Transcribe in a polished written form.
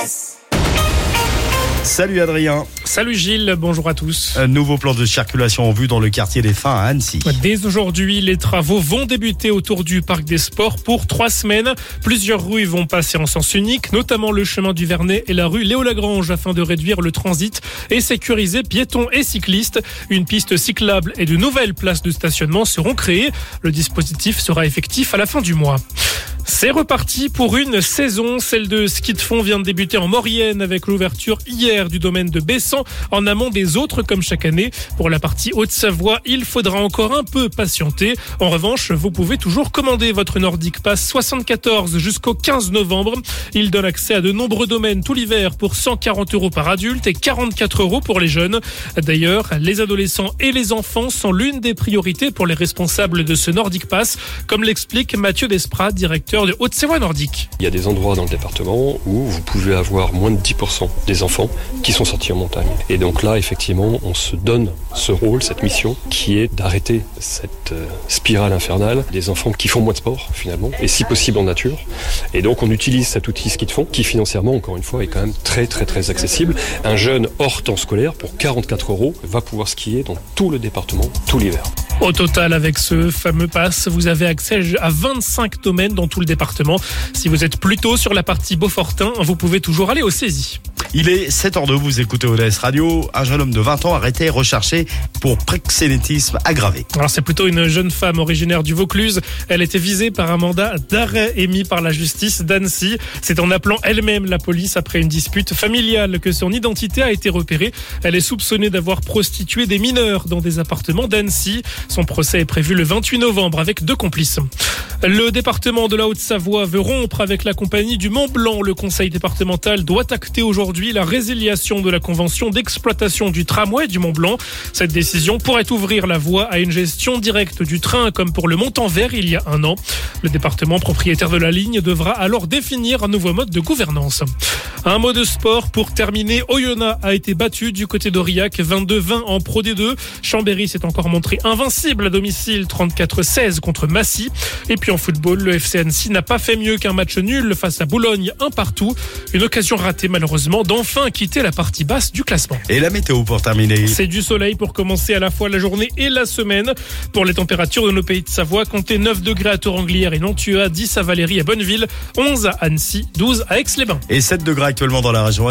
Express. Salut Adrien. Salut Gilles, bonjour à tous. Un nouveau plan de circulation en vue dans le quartier des Fins à Annecy. Dès aujourd'hui, les travaux vont débuter autour du Parc des Sports pour 3 semaines. Plusieurs rues vont passer en sens unique, notamment le chemin du Vernet et la rue Léo-Lagrange afin de réduire le transit et sécuriser piétons et cyclistes. Une piste cyclable et de nouvelles places de stationnement seront créées. Le dispositif sera effectif à la fin du mois. C'est reparti pour une saison. Celle de ski de fond vient de débuter en Maurienne avec l'ouverture hier du domaine de Bessan en amont des autres comme chaque année. Pour la partie Haute-Savoie, il faudra encore un peu patienter. En revanche, vous pouvez toujours commander votre Nordic Pass 74 jusqu'au 15 novembre. Il donne accès à de nombreux domaines tout l'hiver pour 140 € par adulte et 44 € pour les jeunes. D'ailleurs, les adolescents et les enfants sont l'une des priorités pour les responsables de ce Nordic Pass, comme l'explique Mathieu Desprats, directeur de Haute-Savoie Nordique. Il y a des endroits dans le département où vous pouvez avoir moins de 10% des enfants qui sont sortis en montagne. Et donc là, effectivement, on se donne ce rôle, cette mission, qui est d'arrêter cette spirale infernale des enfants qui font moins de sport, finalement, et si possible en nature. Et donc on utilise cet outil ski de fond, qui financièrement, encore une fois, est quand même très très très accessible. Un jeune hors temps scolaire, pour 44 € va pouvoir skier dans tout le département, tout l'hiver. Au total, avec ce fameux pass, vous avez accès à 25 domaines dans tout le département. Si vous êtes plutôt sur la partie Beaufortin, vous pouvez toujours aller au saisie. Il est 7h02, vous écoutez ODS Radio. Un jeune homme de 20 ans arrêté et recherché pour proxénétisme aggravé. Alors c'est plutôt une jeune femme originaire du Vaucluse. Elle était visée par un mandat d'arrêt émis par la justice d'Annecy. C'est en appelant elle-même la police après une dispute familiale que son identité a été repérée. Elle est soupçonnée d'avoir prostitué des mineurs dans des appartements d'Annecy. Son procès est prévu le 28 novembre avec 2 complices. Le département de la Haute-Savoie veut rompre avec la compagnie du Mont-Blanc. Le conseil départemental doit acter aujourd'hui la résiliation de la convention d'exploitation du tramway du Mont-Blanc. Cette décision pourrait ouvrir la voie à une gestion directe du train comme pour le Montant-Vert il y a 1 an. Le département propriétaire de la ligne devra alors définir un nouveau mode de gouvernance. Un mot de sport pour terminer. Oyonnax a été battu du côté d'Aurillac 22-20 en Pro D2. Chambéry s'est encore montré invincible à domicile 34-16 contre Massy. Et puis en football, le FC Annecy n'a pas fait mieux qu'un match nul face à Boulogne 1-1. Une occasion ratée malheureusement d'enfin quitter la partie basse du classement. Et la météo pour terminer. C'est du soleil pour commencer à la fois la journée et la semaine. Pour les températures de nos pays de Savoie, comptez 9 degrés à Toranglière et Nantua, 10 à Valéry et Bonneville, 11 à Annecy, 12 à Aix-les-Bains. Et 7 degrés actuellement dans la région.